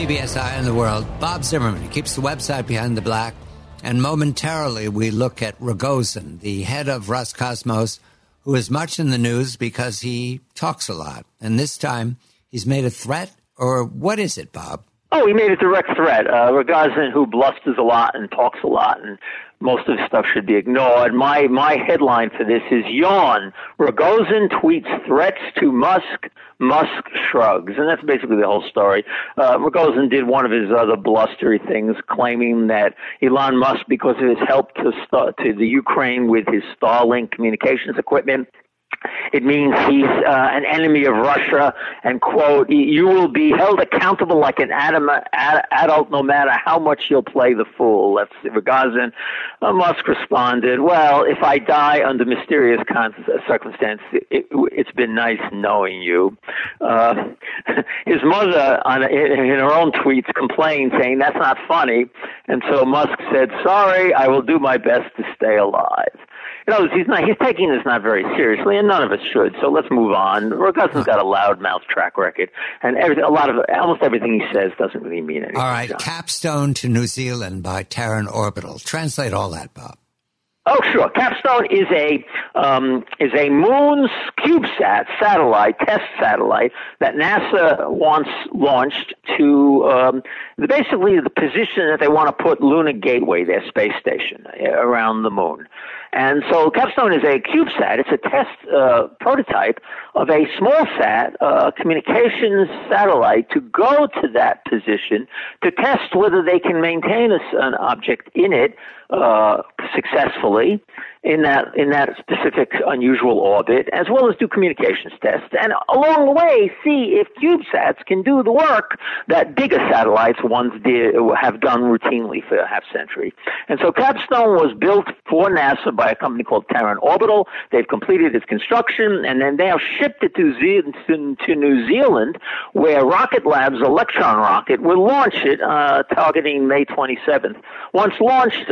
CBS Eye on the World. Bob Zimmerman. He keeps the website Behind the Black. And momentarily, we look at Rogozin, the head of Roscosmos, who is much in the news because he talks a lot. And this time, he's made a threat? Or what is it, Bob? Oh, he made a direct threat. Rogozin, who blusters a lot and talks a lot, and most of his stuff should be ignored. My headline for this is Yawn. Rogozin tweets threats to Musk. Musk shrugs. And that's basically the whole story. Rogozin did one of his other blustery things, claiming that Elon Musk, because of his help to the Ukraine with his Starlink communications equipment, it means he's an enemy of Russia, and, quote, you will be held accountable like an adult no matter how much you'll play the fool. That's Rogozin. Musk responded, well, if I die under mysterious circumstances, it's been nice knowing you. His mother, in her own tweets, complained, saying, that's not funny. And so Musk said, sorry, I will do my best to stay alive. He's taking this not very seriously, and none of us should. So let's move on. Rogozin's got a loudmouth track record, and almost everything he says doesn't really mean anything. All right, John. Capstone to New Zealand by Terran Orbital. Translate all that, Bob. Oh, sure. Capstone is a moon's CubeSat satellite, test satellite, that NASA wants launched to basically the position that they want to put Lunar Gateway, their space station, around the moon. And so Capstone is a CubeSat. It's a test prototype of a small sat communications satellite to go to that position to test whether they can maintain an object in it successfully in that specific unusual orbit, as well as do communications tests, and along the way see if CubeSats can do the work that bigger satellites have done routinely for a half century. And so Capstone was built for NASA by a company called Terran Orbital. They've completed its construction, and then they have shipped it to New Zealand, where Rocket Lab's Electron rocket will launch it, targeting May 27th. Once launched,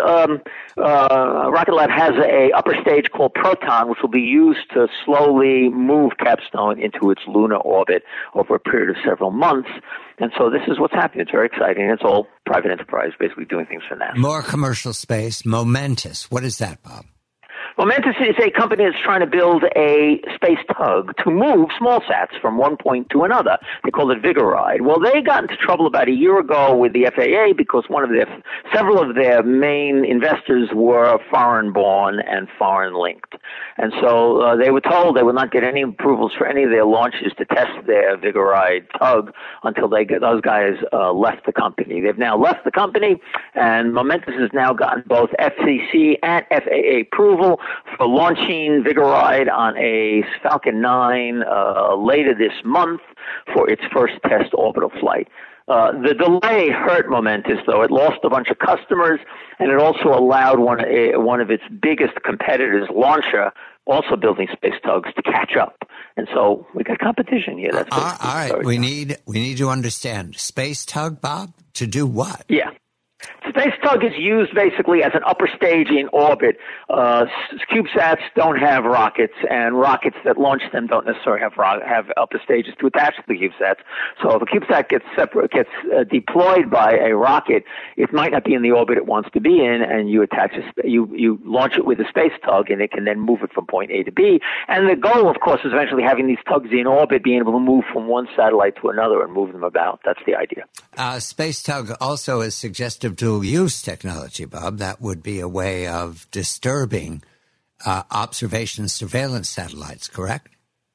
Rocket Lab has a upper stage called Proton, which will be used to slowly move Capstone into its lunar orbit over a period of several months. And so this is what's happening. It's very exciting. It's all private enterprise, basically doing things for NASA. More commercial space. Momentous. What is that, Bob? Momentous is a company that's trying to build a space tug to move small sats from one point to another. They call it Vigoride. Well, they got into trouble about a year ago with the FAA because several of their main investors were foreign-born and foreign-linked. And so they were told they would not get any approvals for any of their launches to test their Vigoride tug until those guys left the company. They've now left the company, and Momentous has now gotten both FCC and FAA approval for launching Vigoride on a Falcon 9 later this month for its first test orbital flight. The delay hurt Momentous, though. It lost a bunch of customers, and it also allowed one of its biggest competitors, Launcher, also building space tugs, to catch up. And so we got competition here. That's all right. We need to understand. Space tug, Bob, to do what? Yeah. Space tug is used basically as an upper stage in orbit. CubeSats don't have rockets, and rockets that launch them don't necessarily have upper stages to attach to the CubeSats. So if a CubeSat gets deployed by a rocket, it might not be in the orbit it wants to be in, and you launch it with a space tug, and it can then move it from point A to B. And the goal, of course, is eventually having these tugs in orbit, being able to move from one satellite to another and move them about. That's the idea. Space tug also is suggestive dual use technology, Bob. That would be a way of disturbing observation surveillance satellites, correct?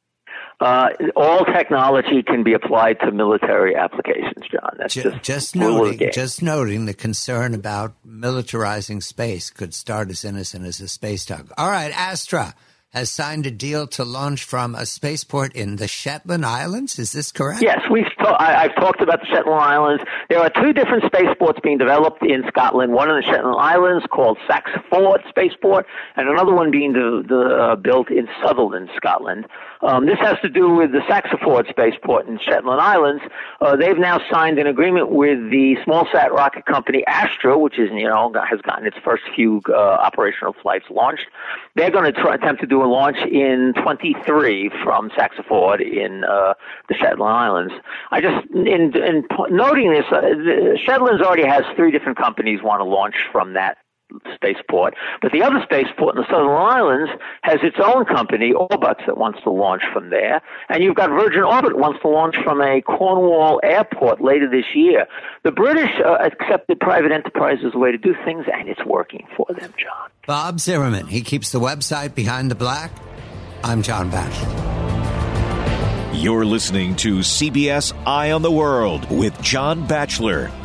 All technology can be applied to military applications, John. That's just noting the concern about militarizing space could start as innocent as a space tug. All right, Astra has signed a deal to launch from a spaceport in the Shetland Islands. Is this correct? Yes, I've talked about the Shetland Islands. There are two different spaceports being developed in Scotland, one in the Shetland Islands called Saxford Spaceport, and another one being built in Sutherland, Scotland. This has to do with the Saxford Spaceport in Shetland Islands. They've now signed an agreement with the small-sat rocket company Astra, which has gotten its first few operational flights launched. They're going to attempt to do do a launch in 23 from Saxaford in the Shetland Islands. I just, in noting this, the Shetlands already has 3 different companies want to launch from that spaceport, but the other spaceport in the Southern Islands has its own company, Orbux, that wants to launch from there, and you've got Virgin Orbit wants to launch from a Cornwall airport later this year. The British accepted private enterprise as a way to do things, and it's working for them, John. Bob Zimmerman, he keeps the website Behind the Black. I'm John Batchelor. You're listening to CBS Eye on the World with John Batchelor.